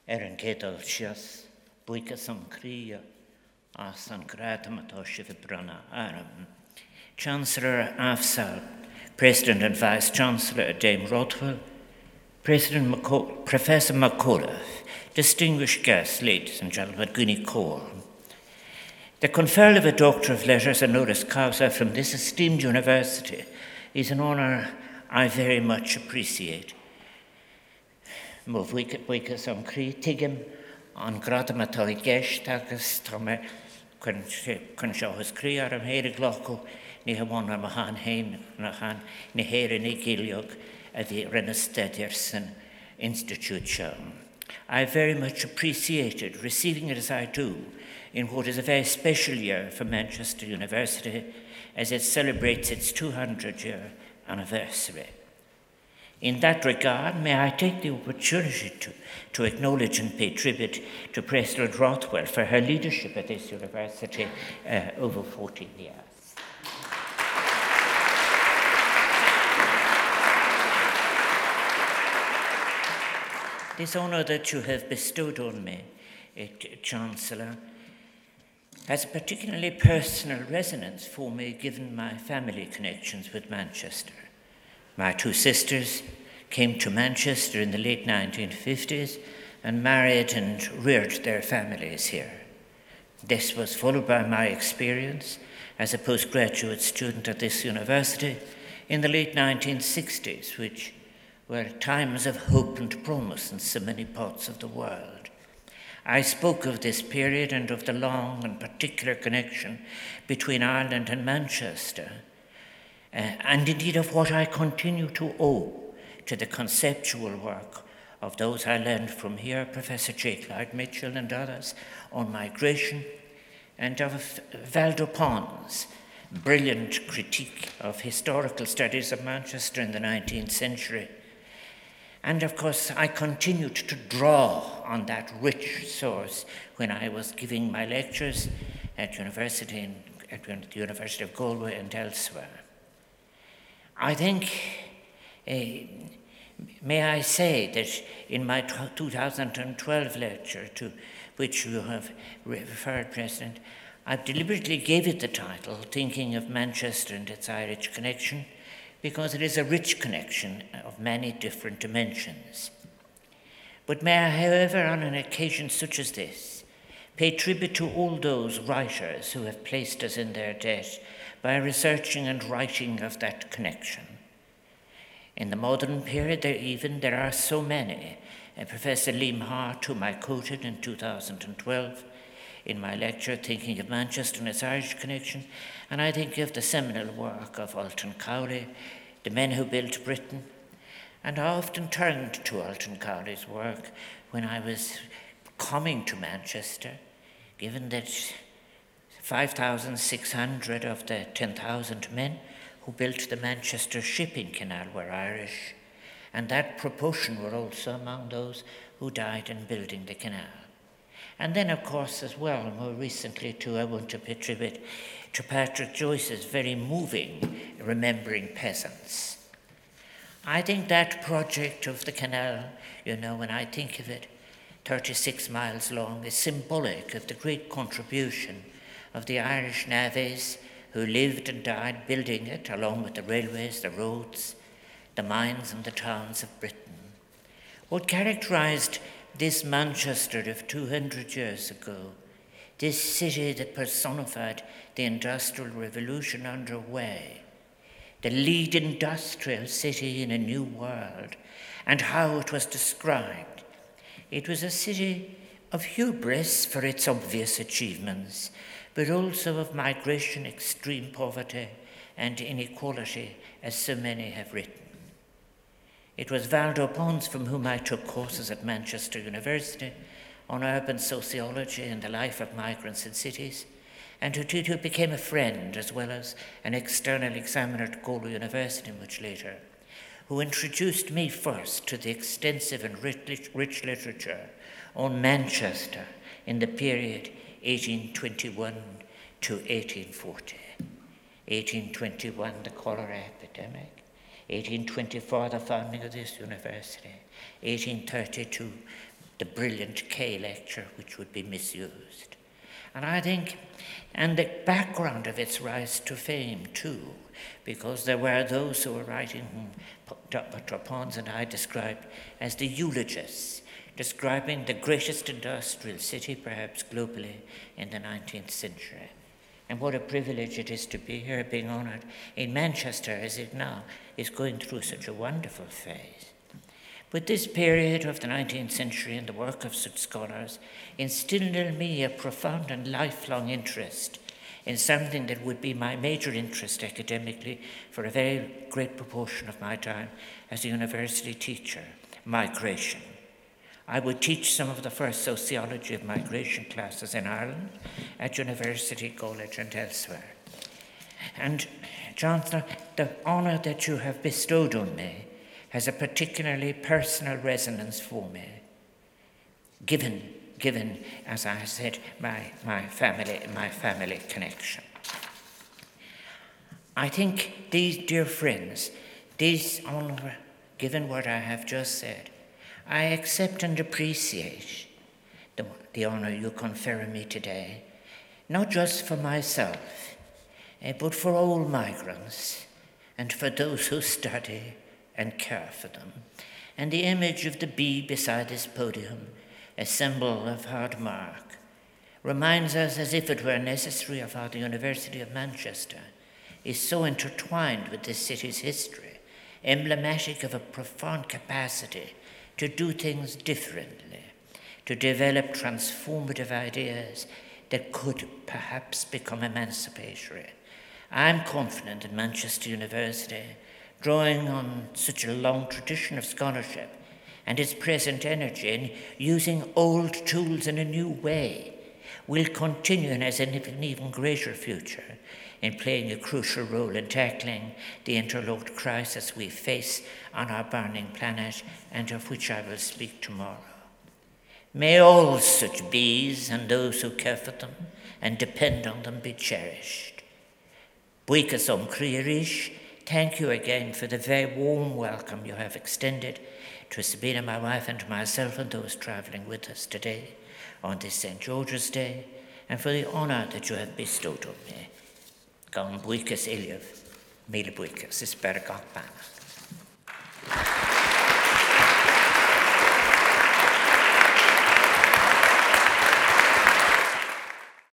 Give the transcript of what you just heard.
An cédal sias, buicas an cria, as an gratam atá brana aram. Chancellor Afzal, President and Vice Chancellor Dame Rothwell, Professor McAuliffe, distinguished guests, ladies and gentlemen, Gwynny Cole. The conferral of a Doctor of Letters honoris causa from this esteemed university is an honour I very much appreciate. Mo bhuicas an crí tigim an gradam atá I gceist agus tá me chun seochas crí ar an héir glochu ní hamán am a han hain na han ní héir in igiliog a the Renestedierson Institute. I very much appreciated receiving it as I do in what is a very special year for Manchester University as it celebrates its 200-year anniversary. In that regard, may I take the opportunity to acknowledge and pay tribute to President Rothwell for her leadership at this university over 14 years. This honour that you have bestowed on me, Chancellor, has a particularly personal resonance for me given my family connections with Manchester. My two sisters came to Manchester in the late 1950s and married and reared their families here. This was followed by my experience as a postgraduate student at this university in the late 1960s, which were times of hope and promise in so many parts of the world. I spoke of this period and of the long and particular connection between Ireland and Manchester, and indeed of what I continue to owe to the conceptual work of those I learned from here, Professor J. Clyde Mitchell and others, on migration, and of Valdo Pons' brilliant critique of historical studies of Manchester in the 19th century. And of course, I continued to draw on that rich source when I was giving my lectures at the University of Galway and elsewhere. I think, may I say that in my 2012 lecture, to which you have referred, President, I deliberately gave it the title, Thinking of Manchester and its Irish Connection, because it is a rich connection of many different dimensions. But may I, however, on an occasion such as this, pay tribute to all those writers who have placed us in their debt by researching and writing of that connection. In the modern period, there are so many. Professor Liam Hart, whom I quoted in 2012 in my lecture, Thinking of Manchester and its Irish Connection, and I think of the seminal work of Alton Cowley, The Men Who Built Britain, and I often turned to Alton Cowley's work when I was coming to Manchester, given that 5,600 of the 10,000 men who built the Manchester Shipping Canal were Irish, and that proportion were also among those who died in building the canal. And then, of course, as well, more recently too, I want to pay tribute to Patrick Joyce's very moving Remembering Peasants. I think that project of the canal, when I think of it, 36 miles long, is symbolic of the great contribution of the Irish navvies who lived and died building it, along with the railways, the roads, the mines and the towns of Britain. What characterized this Manchester of 200 years ago, this city that personified the Industrial Revolution underway, the lead industrial city in a new world, and how it was described. It was a city of hubris for its obvious achievements, but also of migration, extreme poverty, and inequality, as so many have written. It was Valdo Pons, from whom I took courses at Manchester University on urban sociology and the life of migrants in cities, and who became a friend as well as an external examiner at Galway University much later, who introduced me first to the extensive and rich literature on Manchester in the period 1821 to 1840. 1821, the cholera epidemic. 1824, the founding of this university. 1832, the brilliant Kay lecture, which would be misused. And I think, and the background of its rise to fame too, because there were those who were writing whom Dr. Pons and I described as the eulogists, describing the greatest industrial city perhaps globally in the 19th century. And what a privilege it is to be here, being honoured in Manchester as it now is going through such a wonderful phase. But this period of the 19th century and the work of such scholars instilled in me a profound and lifelong interest in something that would be my major interest academically for a very great proportion of my time as a university teacher, migration. I would teach some of the first sociology of migration classes in Ireland at University College and elsewhere. And Chancellor, the honour that you have bestowed on me has a particularly personal resonance for me, given, as I said, my family connection. I think these dear friends, this honour, given what I have just said, I accept and appreciate the honour you confer on me today, not just for myself, but for all migrants and for those who study and care for them. And the image of the bee beside this podium, a symbol of hard work, reminds us as if it were necessary of how the University of Manchester is so intertwined with this city's history, emblematic of a profound capacity to do things differently, to develop transformative ideas that could perhaps become emancipatory. I'm confident that Manchester University, drawing on such a long tradition of scholarship and its present energy in using old tools in a new way, will continue and has an even greater future in playing a crucial role in tackling the interlocked crisis we face on our burning planet, and of which I will speak tomorrow. May all such bees and those who care for them and depend on them be cherished. Buíochas Om Criarish, thank you again for the very warm welcome you have extended to Sabina, my wife, and myself, and those travelling with us today on this St. George's Day, and for the honour that you have bestowed on me. Gan buíochas Iliev, míle buíochas, is better gach bana.